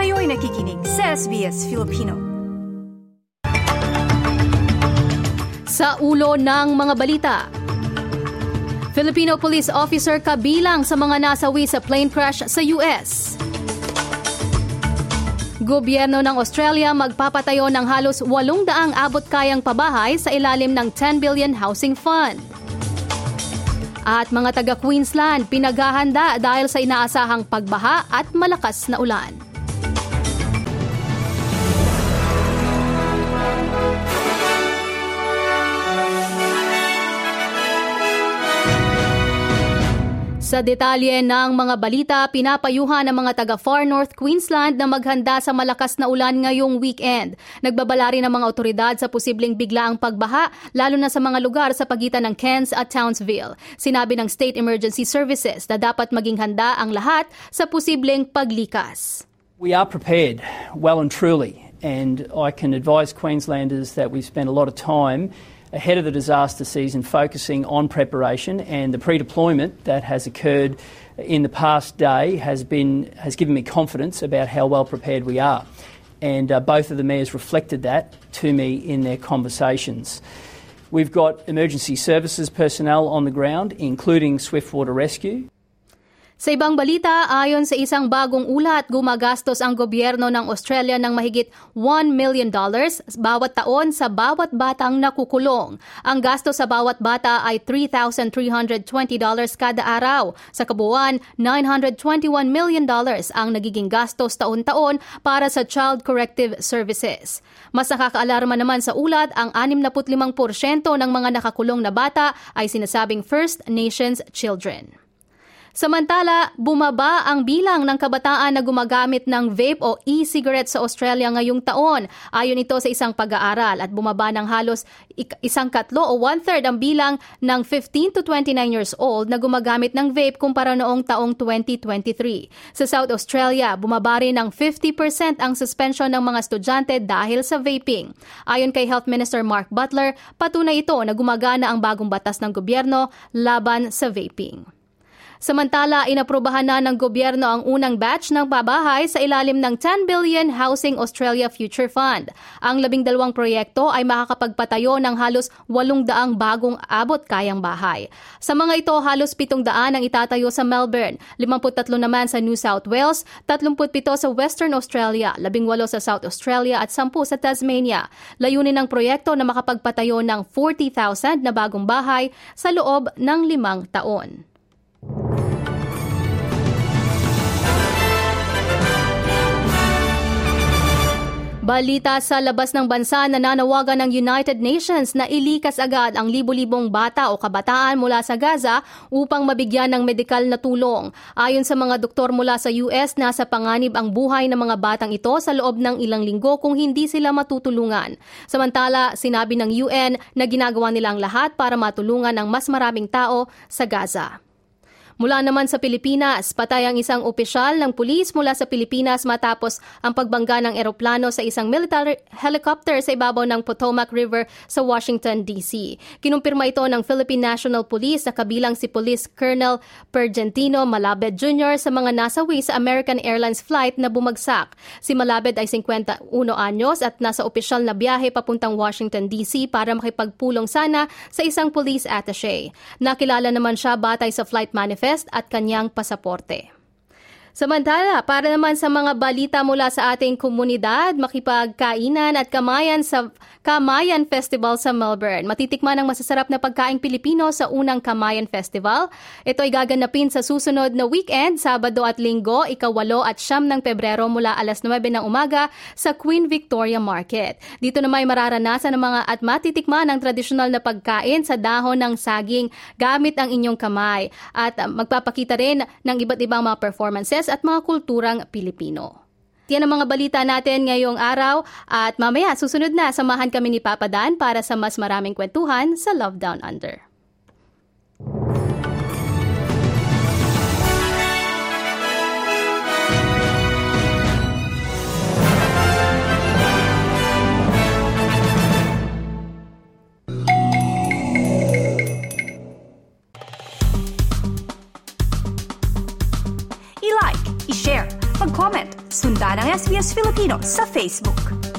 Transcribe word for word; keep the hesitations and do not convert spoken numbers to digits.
Kayo'y nakikinig sa S B S Filipino. Sa ulo ng mga balita, Filipino police officer kabilang sa mga nasawi sa plane crash sa U S. Gobyerno ng Australia magpapatayo ng halos walong daang abot-kayang pabahay sa ilalim ng ten billion Housing Fund. At mga taga-Queensland pinaghahanda dahil sa inaasahang pagbaha at malakas na ulan. Sa detalye ng mga balita, pinapayuhan ng mga taga Far North Queensland na maghanda sa malakas na ulan ngayong weekend. Nagbabala rin ang mga otoridad sa posibleng biglaang pagbaha, lalo na sa mga lugar sa pagitan ng Cairns at Townsville. Sinabi ng State Emergency Services na dapat maging handa ang lahat sa posibleng paglikas. We are prepared, well and truly, and I can advise Queenslanders that we've spent a lot of time ahead of the disaster season focusing on preparation, and the pre-deployment that has occurred in the past day has been has given me confidence about how well prepared we are. And uh, both of the mayors reflected that to me in their conversations. We've got emergency services personnel on the ground, including Swiftwater Rescue. Sa ibang balita, ayon sa isang bagong ulat, gumagastos ang gobyerno ng Australia ng mahigit one million dollars bawat taon sa bawat batang nakukulong. Ang gastos sa bawat bata ay three thousand three hundred twenty dollars kada araw. Sa kabuuan, nine hundred twenty-one million dollars ang nagiging gastos taon-taon para sa Child Corrective Services. Mas nakakaalarma naman sa ulat, ang sixty-five percent ng mga nakakulong na bata ay sinasabing First Nations children. Samantala, bumaba ang bilang ng kabataan na gumagamit ng vape o e-cigarette sa Australia ngayong taon. Ayon ito sa isang pag-aaral at bumaba ng halos isang katlo o one-third ang bilang ng fifteen to twenty-nine years old na gumagamit ng vape kumpara noong taong twenty twenty-three. Sa South Australia, bumaba rin ng fifty percent ang suspension ng mga estudyante dahil sa vaping. Ayon kay Health Minister Mark Butler, patunay ito na gumagana ang bagong batas ng gobyerno laban sa vaping. Samantala, inaprubahan na ng gobyerno ang unang batch ng pabahay sa ilalim ng ten billion Housing Australia Future Fund. Ang labing dalawang proyekto ay makakapagpatayo ng halos walong daang bagong abot-kayang bahay. Sa mga ito, halos pitong daan ang itatayo sa Melbourne, fifty-three naman sa New South Wales, thirty-seven sa Western Australia, eighteen sa South Australia at ten sa Tasmania. Layunin ng proyekto na makapagpatayo ng forty thousand na bagong bahay sa loob ng limang taon. Balita sa labas ng bansa, nananawagan ng United Nations na ilikas agad ang libo-libong bata o kabataan mula sa Gaza upang mabigyan ng medikal na tulong. Ayon sa mga doktor mula sa U S, nasa panganib ang buhay ng mga batang ito sa loob ng ilang linggo kung hindi sila matutulungan. Samantala, sinabi ng U N na ginagawa nila ang lahat para matulungan ang mas maraming tao sa Gaza. Mula naman sa Pilipinas, patay ang isang opisyal ng pulis mula sa Pilipinas matapos ang pagbangga ng eroplano sa isang military helicopter sa ibabaw ng Potomac River sa Washington, D C. Kinumpirma ito ng Philippine National Police na kabilang si Police Colonel Pergentino Malabed Junior sa mga nasawi sa American Airlines flight na bumagsak. Si Malabed ay fifty-one anyos at nasa opisyal na biyahe papuntang Washington, D C para makipagpulong sana sa isang police attaché. Nakilala naman siya batay sa flight manifest at kanyang pasaporte. Samantala, para naman sa mga balita mula sa ating komunidad, makipagkainan at kamayan sa Kamayan Festival sa Melbourne. Matitikman ang masasarap na pagkaing Pilipino sa unang Kamayan Festival. Ito ay gaganapin sa susunod na weekend, Sabado at Linggo, ikawalo at siyam ng Pebrero mula alas nuwebe ng umaga sa Queen Victoria Market. Dito na may mararanasan ng mga at matitikman ang tradisyonal na pagkain sa dahon ng saging gamit ang inyong kamay. At uh, magpapakita rin ng iba't ibang mga performances at mga kulturang Pilipino. Yan ang mga balita natin ngayong araw at mamaya susunod na samahan kami ni Papa Dan para sa mas maraming kwentuhan sa Love Down Under. I-like, i-share, mag-comment, sundan Suportahan ang S B S Filipino sa Facebook.